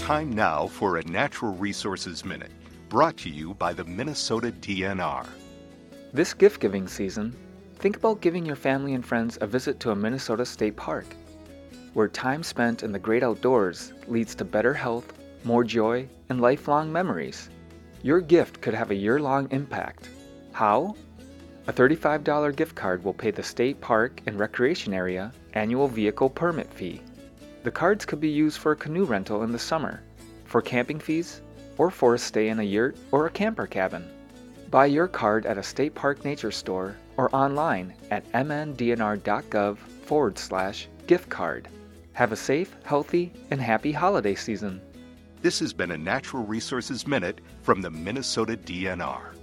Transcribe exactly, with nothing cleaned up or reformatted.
Time now for a Natural Resources Minute, brought to you by the Minnesota D N R. This gift-giving season, think about giving your family and friends a visit to a Minnesota state park, where time spent in the great outdoors leads to better health, more joy, and lifelong memories. Your gift could have a year-long impact. How? A thirty-five dollars gift card will pay the state park and recreation area annual vehicle permit fee. The cards could be used for a canoe rental in the summer, for camping fees, or for a stay in a yurt or a camper cabin. Buy your card at a state park nature store or online at mndnr.gov forward slash gift card. Have a safe, healthy, and happy holiday season. This has been a Natural Resources Minute from the Minnesota D N R.